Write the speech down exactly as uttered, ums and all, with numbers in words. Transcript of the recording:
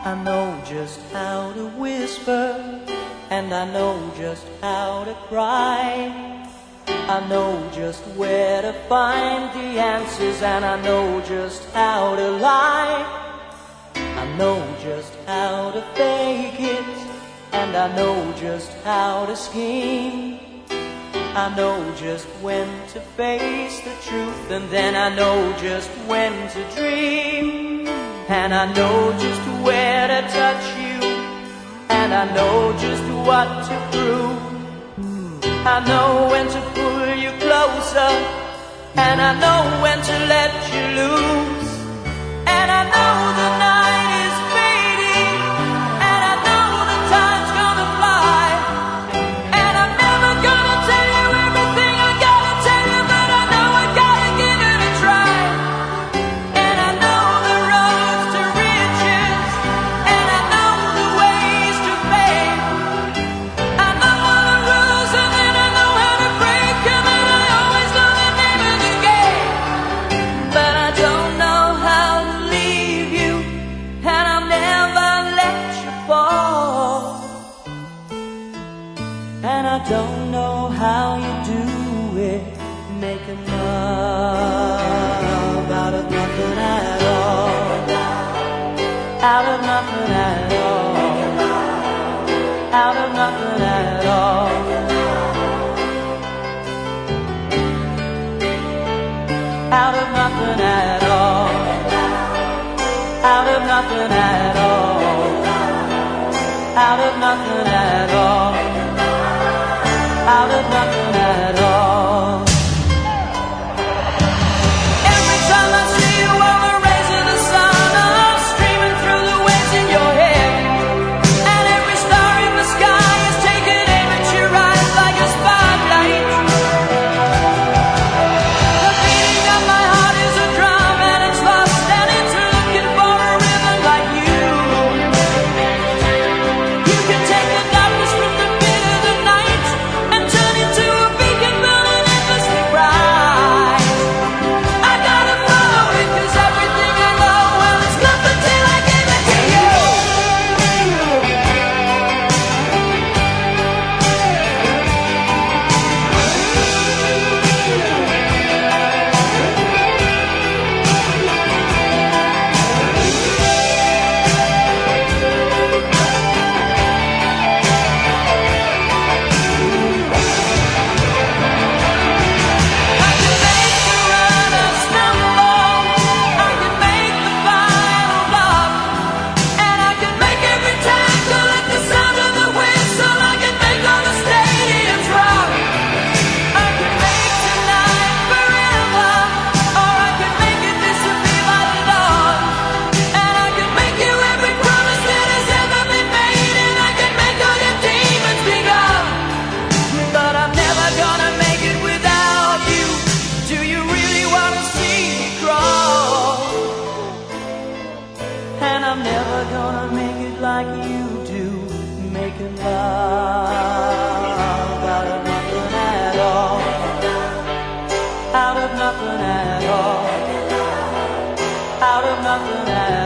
I know just how to whisper, and I know just how to cry. I know just where to find the answers, and I know just how to lie. I know just how to fake it, and I know just how to scheme. I know just when to face the truth, and then I know just when to dream. And I know just where to touch you, and I know just what to prove. I know when to pull you closer, and I know when to let you loose. And I know the night is fading, and I know the time's gonna fly. And I'm never gonna tell you everything I gotta tell you, but I know I gotta give it a try. And I know the roads to riches, and I know the ways to fame. I know all the rules, and then I know how to break them, and I always know the name of the game. But I don't know how to leave you, and I'll never let you fall. And I don't know how you do it, making love out of nothing at all. Out of nothing at all. Out of nothing at all. Out of nothing at all. Out of nothing at all. Out of nothing at all. Out of nothing at all. Every time I see you on the rays of the sun, I'm streaming through the waves in your head. And every star in the sky is taking aim at your eyes like a spotlight. The beating of my heart is a drum, and it's lost, and it's looking for a rhythm like you. You can take the darkness from the pit of the night and turn it to a beacon burning endlessly bright. I gotta follow it, 'cause everything I know, well, it's nothing till I give it to you. I can make the runner stumble, I can make the final bluff, and I can make every tackle at the sound of the whistle. I can make all the stadiums rock. I can make tonight forever, or I can make it disappear by the dawn. And I can make you every promise that has ever been made, and I can make all your demons be gone. But I'm never gonna make it without you. Do you really wanna see me crawl? And I'm never gonna make it like you do, making love out of nothing at all. Out of nothing at all. Out of nothing at all.